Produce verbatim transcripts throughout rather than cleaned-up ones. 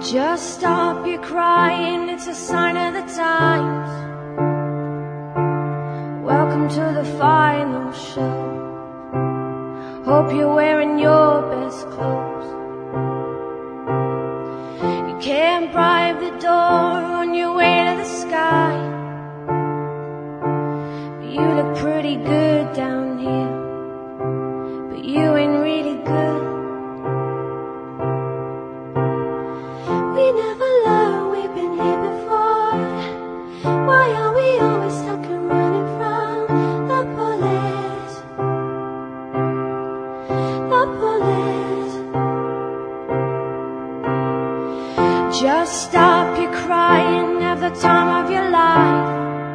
Just stop your crying, it's a sign of the times. Welcome to the final show. Hope you're wearing your best clothes. You can't bribe the door on your way to the sky, but you look pretty good down here, but you ain't really good. We never learned we've been here before. Why are we always stuck and running from the police? The police. Just stop your crying, have the time of your life.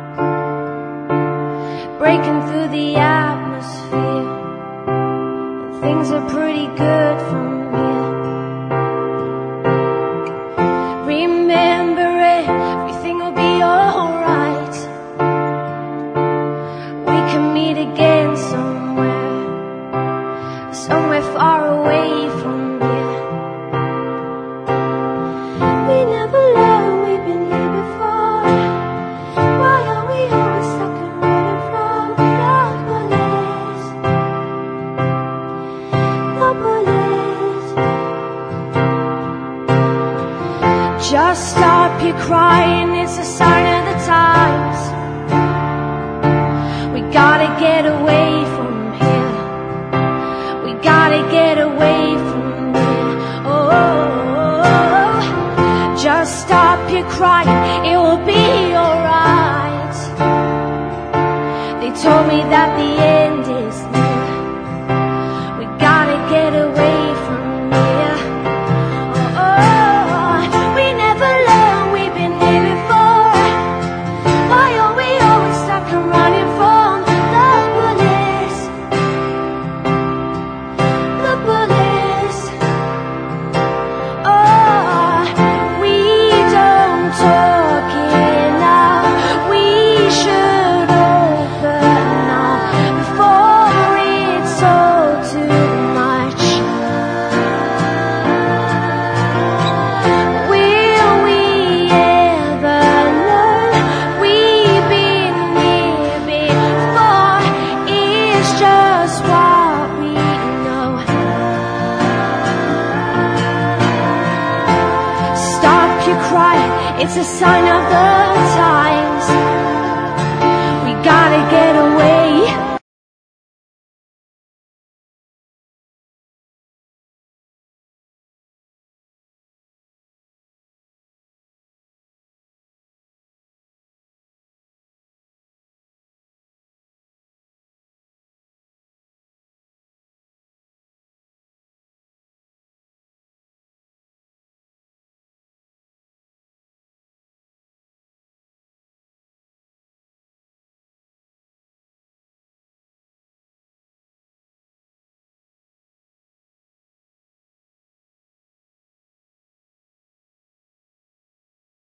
Breaking through the atmosphere, and things are pretty good from here. Remember it, everything will be alright. We can meet again somewhere, somewhere far away from here. We never learned we've been here before. Why are we always stuck and running from the police? The police. Just stop your crying, it's a sign of the times. We gotta get away from here. We gotta get away from here. Oh, just stop your crying, it will be alright. They told me that the end is near. We gotta get away from here. Oh, we never learned we've been here before. Why are we always stuck and running from the police? The police. Oh, we don't talk enough. We should open up before it's all too much. Will we ever learn? We've been here before. It's just what we know. Stop your crying, it's a sign of the times.